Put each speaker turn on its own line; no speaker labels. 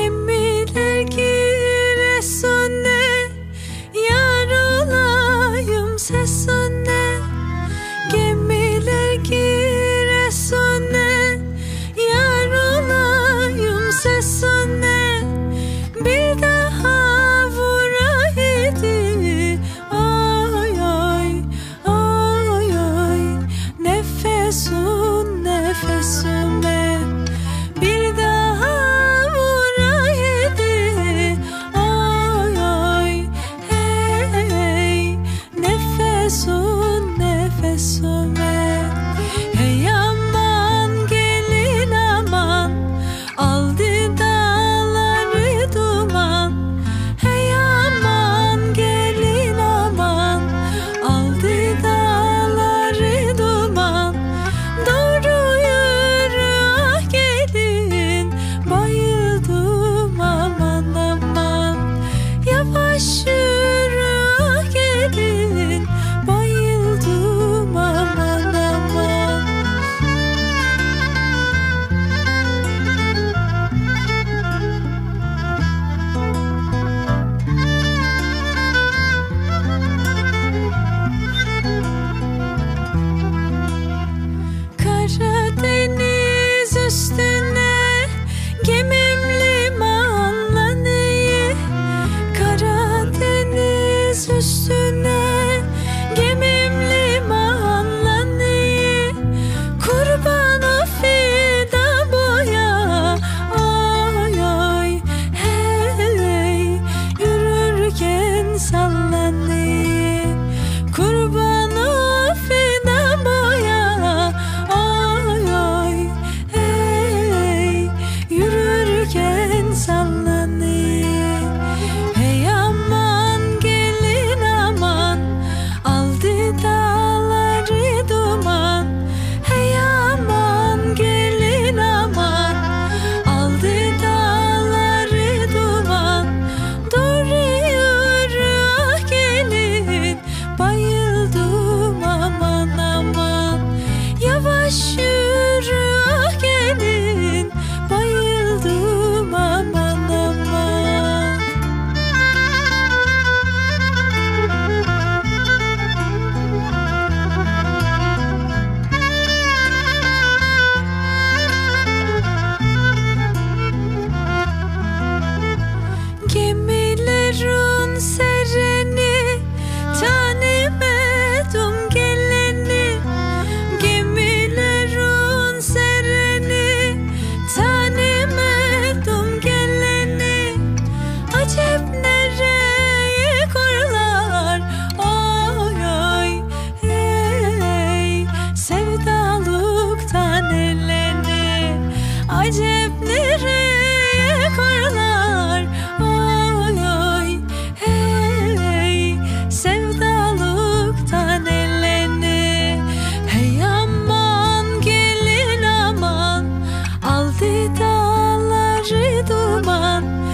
Gemiler giresune, yar olayım sesune. Gemiler giresune, yar olayım sesune. Bir daha vuraydı, ay ay ay ay. Nefesun nefesime, bir daha vuraydı, ay ay hey. Nefesun nefesime. Hey aman gelin aman, aldı dağları duman. Hey aman gelin aman, aldı dağları duman. Doğru yürü ah gelin, bayıldım aman aman. Yavaş yürü ah gelin, bayıldım aman aman. Karadeniz üstüne gemim limanlanıyor. Karadeniz üstüne gemim limanlanıyor. Kurban o fidan boya, ay ay hey. Yürürken sallanıyor. Kurban o fidan boya, ay ay hey. Yürürken sallanıyor. Hey aman gelin aman, aldı dağları duman. Hey aman gelin aman, aldı dağları duman. Doğru yürü ah gelin, bayıldım aman aman. Yavaş yürü ah gelin, bayıldım aman aman. Gemilerin sereni, tanımadım geleni. Gemilerin sereni, tanımadım geleni. Acep nereye korlar, ay ay hey. Sevdalıktan eleni. Acep nereye korlar, ay ay hey. Sevdalıktan eleni. Hey aman gelin aman, aldı dağları duman.